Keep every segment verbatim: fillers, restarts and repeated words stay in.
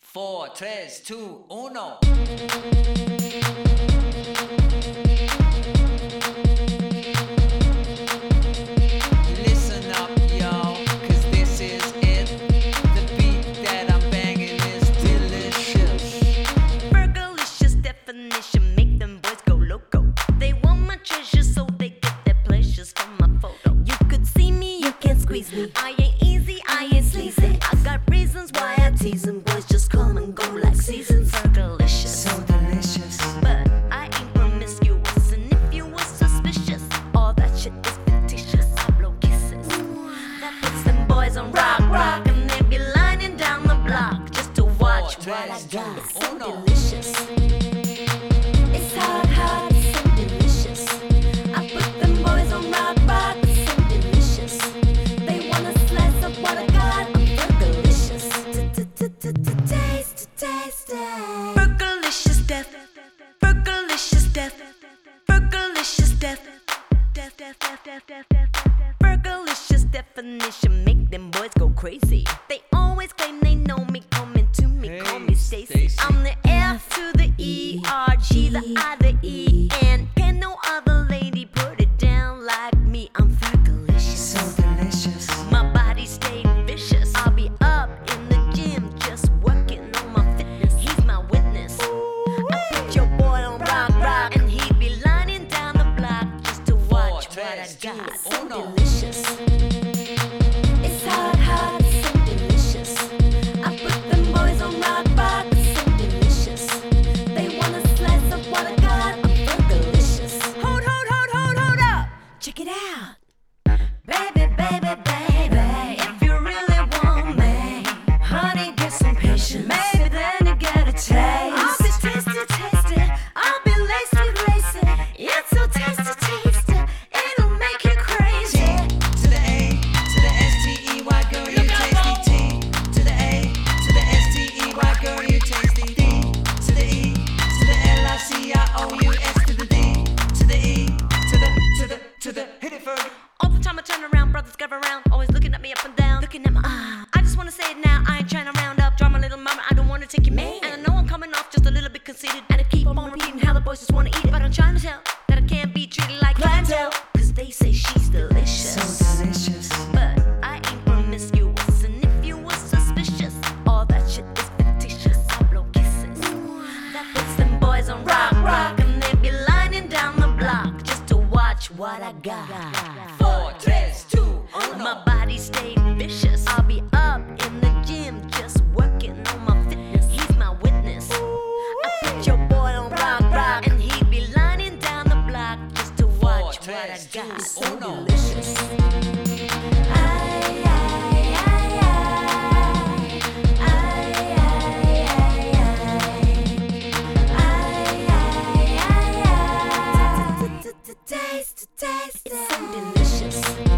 Four, tres, two, uno. Listen up, y'all, cause this is it. The beat that I'm banging is delicious. Burgerlicious definition, make them boys go loco. They want my treasure, so they get their pleasures from my photo. You could see me, you can't squeeze me. I ain't easy, I ain't sleazy. I got reasons why I tease them. Boys just come and go like seasons. Burgerlicious, So delicious. but I ain't promiscuous. And if you were suspicious, all that shit is fictitious. I blow kisses. That puts them boys on rock, rock, and they be lining down the block just to watch Four, what I tres, got. two, It's so uno. delicious. It's hot, hot, it's so delicious. I put them boys on rock, rock, it's so delicious. They wanna slice up what I got. I'm burgerlicious. Taste, taste, burgerlicious death. Burgerlicious death. Burgerlicious death. Death, death, death, death, death, death, death. Burgerlicious definition make them boys go crazy. They always claim they know me, coming to me, Hey, call me Stacy. Stacy. I'm the F to the E, R, G, the I, the E, and can no other lady put it down like me? I'm burgerlicious. So delicious. My body stayed vicious. I'll be up in the gym just working on my fitness. He's my witness. I put your boy on rock, rock, and he'd be lining down the block just to watch Four, what I tres, got. two, So uno. delicious. It's hot, hot, it's so delicious. I put them boys on rock, rock, it's so delicious. They wanna slice up what I got. I'm burgerlicious. Hold, hold, hold, hold, hold up. Check it out. Baby, baby, baby, if you really want me, honey, get some patience. Maybe then you get a taste. I'll be tasty, tasty. I'll be laced with lacy. It's so tasty, tasty. It'll make you crazy. To the A, to the S T E Y, girl, you tasty. T to the A, to the S T E Y, girl, you tasty. D to the E, to the L I C I O U S to the D, to the E, to the, to the, to the, hit it further. All the time I turn around, brothers gather around, always looking at me up and down, looking at my ah. I just wanna say it now, I ain't trying to round up, drama little mama, I don't wanna take your man. And I know I'm coming off just a little bit conceited, and I keep on repeating how the boys just wanna eat it. But I'm trying to tell that I can't be treated like clientele, cause they say she's delicious. delicious. But I ain't promiscuous, and if you were suspicious, all that shit is fictitious. I blow kisses. That puts them boys on rock, rock, and they be lining down the block just to watch what I got. Four, tres, two, My uno. body stayed vicious. I'll be up in the gym just working on my fitness. He's my witness. I put your boy on rock, rock, and he'd be lining down the block just to watch Four, what I tres, got. two, So uno. delicious. Ay, ay, ay, ay. Ay, ay, ay, ay. Taste, taste, it's so delicious.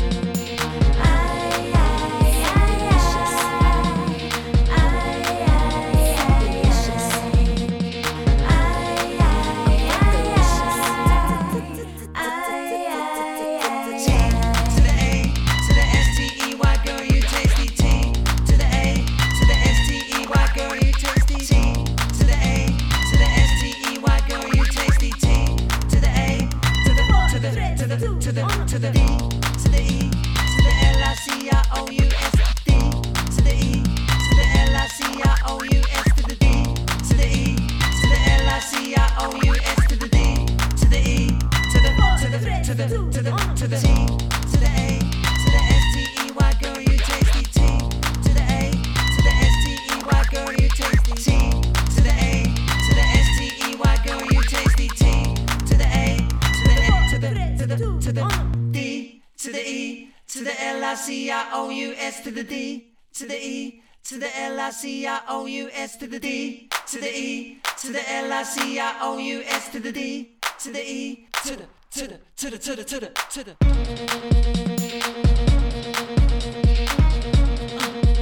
Ay, ay, ay, delicious. Ay, ay, ay, delicious. Ay, ay, ay, delicious. Ay, ay, T to the A, to the S T E Y, girl, you tasty. T to the A, to the S T E Y, girl, you tasty. T to the A, to the S T E Y, girl, you tasty. T to the A, to the, to the, to the, to the, to the D, to the E, to the L I C I O U S. D to the E, to the L I C I O U S to the D, to the E, to the L I C I O U S to the D, to the E, to the, to the, to the, to the, to the T, to the A, to the S T E Y, girl, you tasty. T to the A, to the S T E Y, girl, you tasty. T to the A, to the S T E Y, girl, you tasty. T to the A, to the, to the, to the, to the D, to the E, to the L I C I O U S to the D, to the E, to the L I C I O U S to the D, to the E, to the L I C I O U S to the D, to the E, to the, to the, to the, to the, to the, to the.